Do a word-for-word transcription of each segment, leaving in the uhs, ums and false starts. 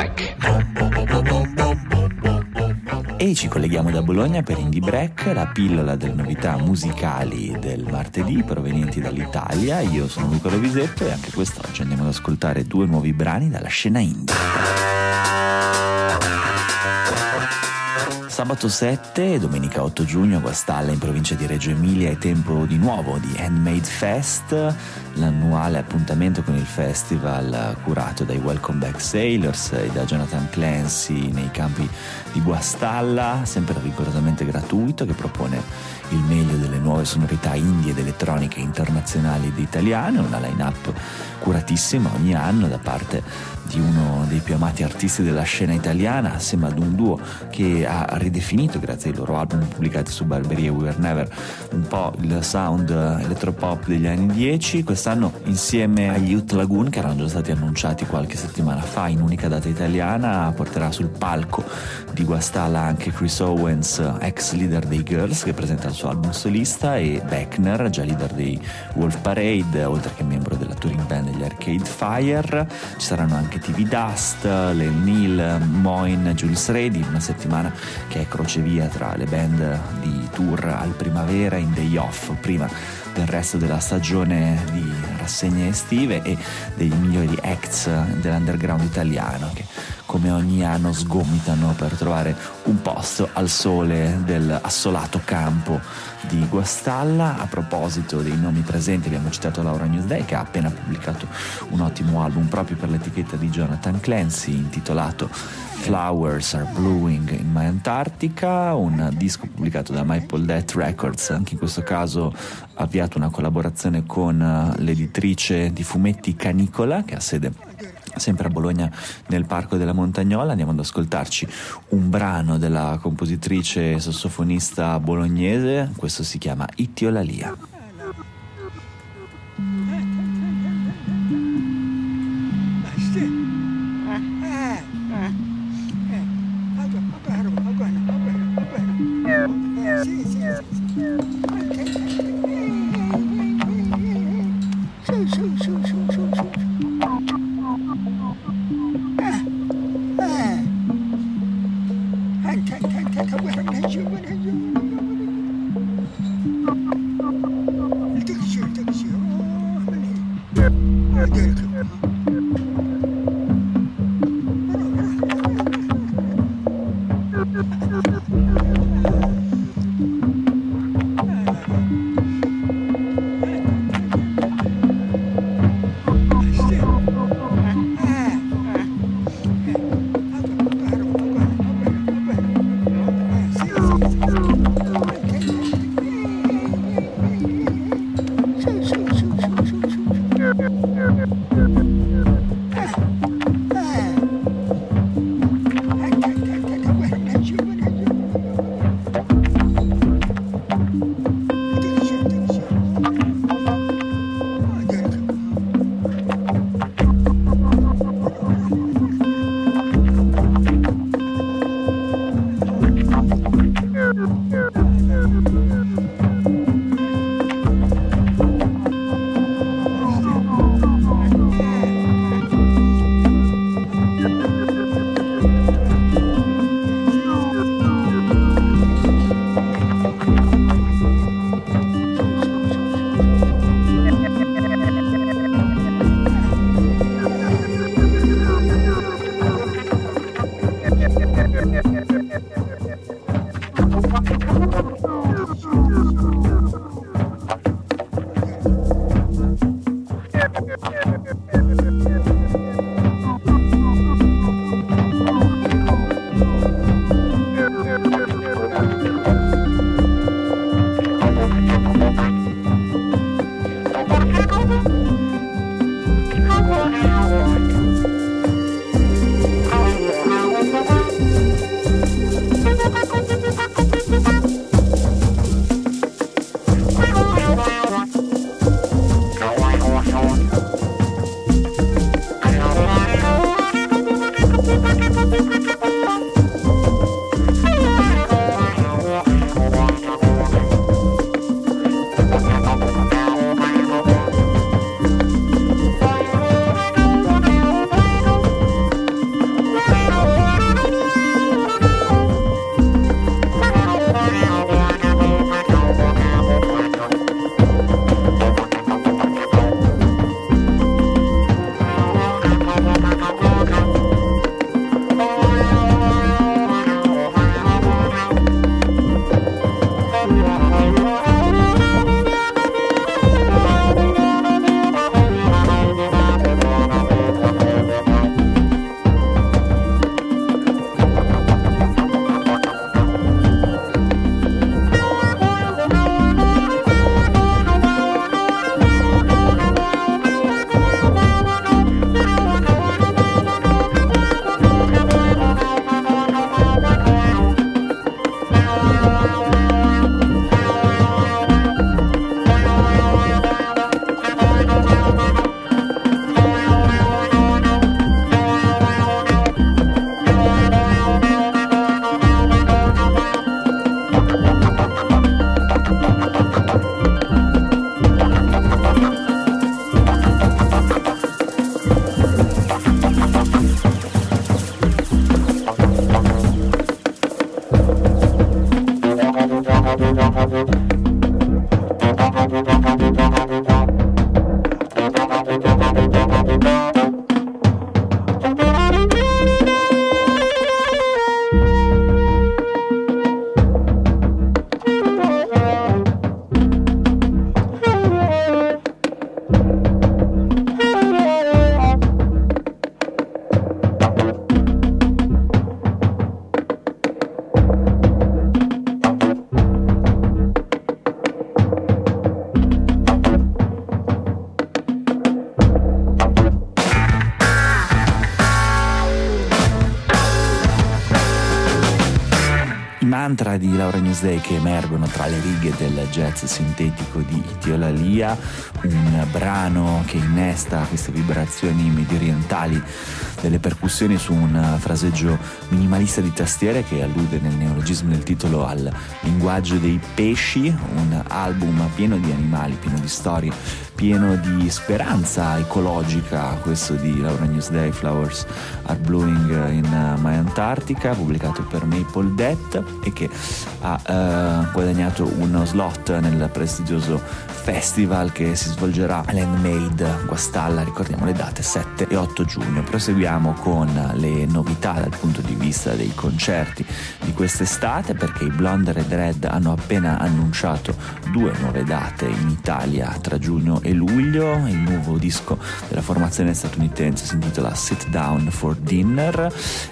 Break. E ci colleghiamo da Bologna per Indie Break, la pillola delle novità musicali del martedì provenienti dall'Italia. Io sono Nicola Visetto e anche quest'oggi andiamo ad ascoltare due nuovi brani dalla scena indie. Sabato sette e domenica otto giugno a Guastalla in provincia di Reggio Emilia è tempo di nuovo di Handmade Fest, l'annuale appuntamento con il festival curato dai Welcome Back Sailors e da Jonathan Clancy nei campi di Guastalla, sempre rigorosamente gratuito, che propone il meglio delle nuove sonorità indie ed elettroniche internazionali ed italiane, una line-up curatissima ogni anno da parte di uno dei più amati artisti della scena italiana, assieme ad un duo che ha ridefinito, grazie ai loro album pubblicati su Barberie e We Were Never, un po' il sound elettropop degli anni dieci. Quest'anno insieme agli Youth Lagoon, che erano già stati annunciati qualche settimana fa in unica data italiana, porterà sul palco di Guastalla anche Chris Owens, ex leader dei Girls, che presenta il suo album solista, e Beckner, già leader dei Wolf Parade, oltre che membro della touring band degli Arcade Fire. Ci saranno anche T V Dust, Lel Neal, Moin, Jules Ready, una settimana che è crocevia tra le band di tour al primavera in day off prima del resto della stagione di rassegne estive e dei migliori acts dell'underground italiano che come ogni anno sgomitano per trovare un posto al sole del assolato campo di Guastalla. A proposito dei nomi presenti, abbiamo citato Laura Newsday, che ha appena pubblicato un ottimo album proprio per l'etichetta di Jonathan Clancy intitolato Flowers Are Blowing in My Antarctica, un disco pubblicato da My Death Records, anche in questo caso ha avviato una collaborazione con l'editrice di fumetti Canicola, che ha sede sempre a Bologna nel Parco della Montagnola. Andiamo ad ascoltarci un brano della compositrice e sassofonista bolognese, questo si chiama Itiolalia. mantra di Laura Newsday che emergono tra le righe del jazz sintetico di Itiolalia, un brano che innesta queste vibrazioni medio orientali delle percussioni su un fraseggio minimalista di tastiere che allude nel neologismo del titolo al linguaggio dei pesci, un album pieno di animali, pieno di storie, pieno di speranza ecologica, questo di Laura Newsday, Flowers Are Blowing in My Antarctica, pubblicato per Maple Death e che ha eh, guadagnato uno slot nel prestigioso festival che si svolgerà all'Handmade Guastalla, ricordiamo le date sette e otto giugno. Proseguiamo con le novità dal punto di vista dei concerti di quest'estate, perché i Blonde Red Red hanno appena annunciato due nuove date in Italia tra giugno e luglio. Il nuovo disco della formazione statunitense si intitola Sit Down for Dinner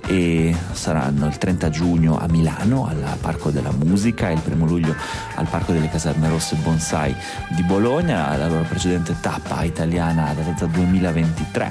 e saranno il trenta giugno a Milano al Parco della Musica e il primo luglio al Parco delle Caserme Rosse Bonsai di Bologna. La loro precedente tappa italiana datata duemilaventitré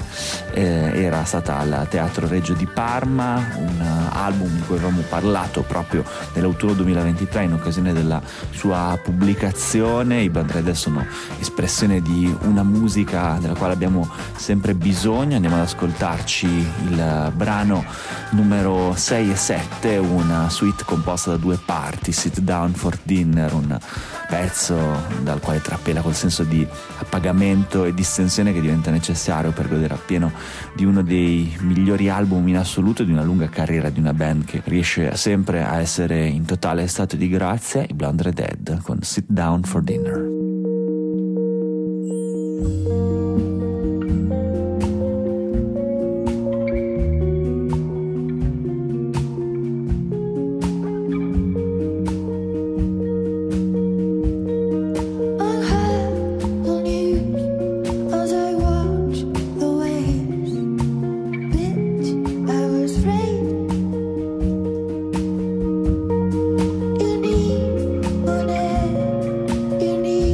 eh, era stata al Teatro Regio di Parma, un uh, album di cui avevamo parlato proprio nell'autunno duemilaventitré in occasione della sua pubblicazione. I Blonde Red sono espressione di una musica della quale abbiamo sempre bisogno. Andiamo ad ascoltarci il brano numero sei e sette, una suite composta da due parti, Sit Down for Dinner, un pezzo dal quale trapela quel senso di appagamento e distensione che diventa necessario per godere appieno di uno dei migliori album in assoluto di una lunga carriera di una band che riesce sempre a essere in totale stato di grazia, i Blonde Red Dead con Sit Down for Dinner. You need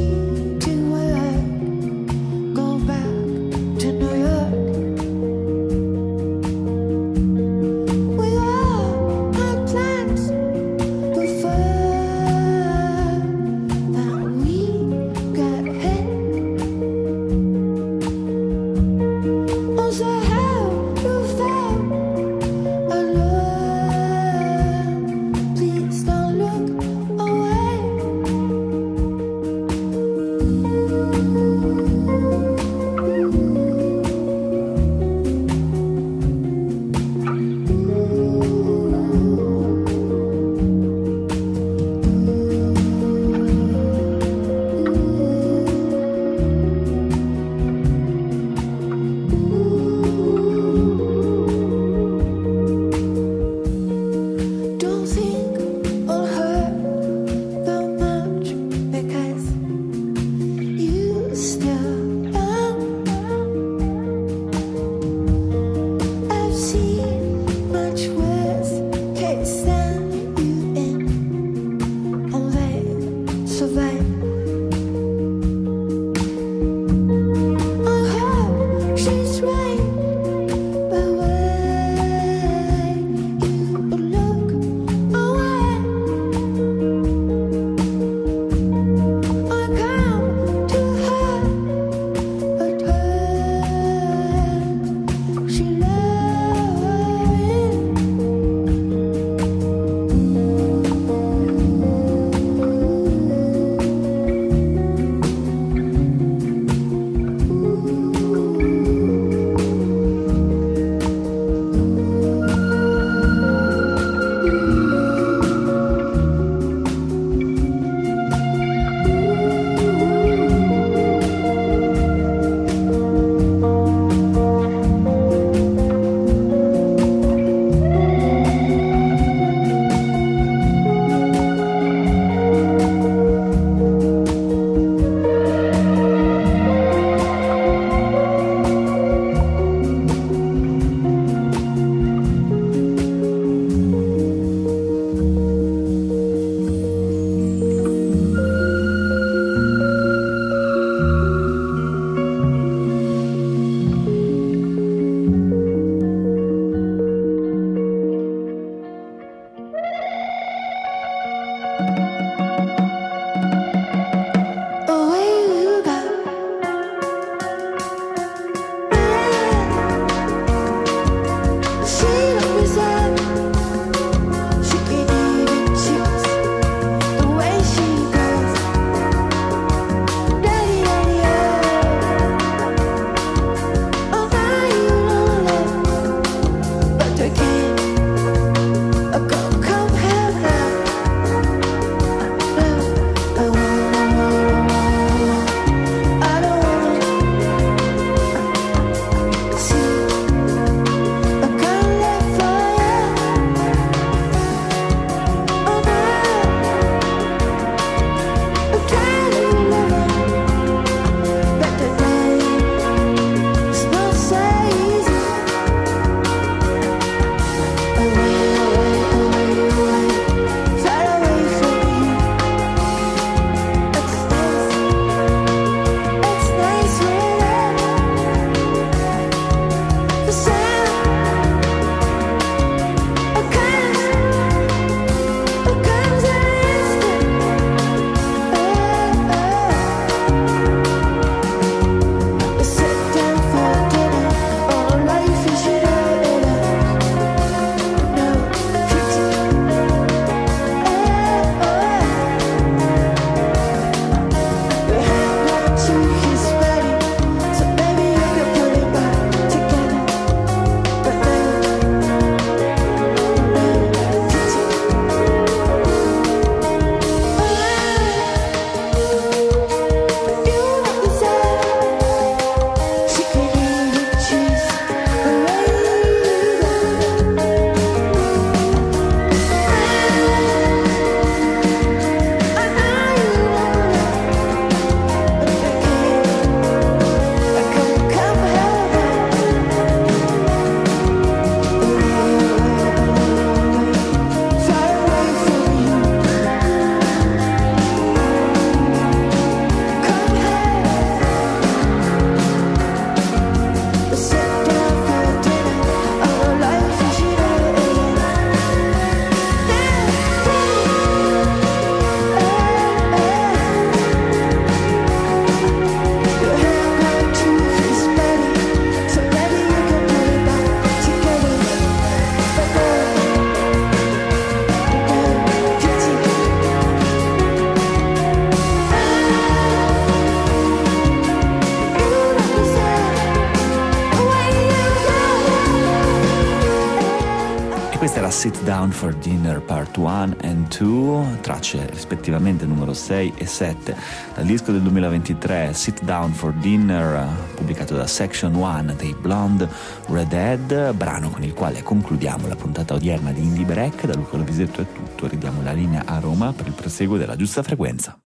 era Sit Down for Dinner Part uno and due, tracce rispettivamente numero sei e sette dal disco del duemilaventitré Sit Down for Dinner, pubblicato da Section uno dei Blonde Redhead, brano con il quale concludiamo la puntata odierna di Indie Break. Da Luca Lovisetto è tutto, ridiamo la linea a Roma per il proseguo della giusta frequenza.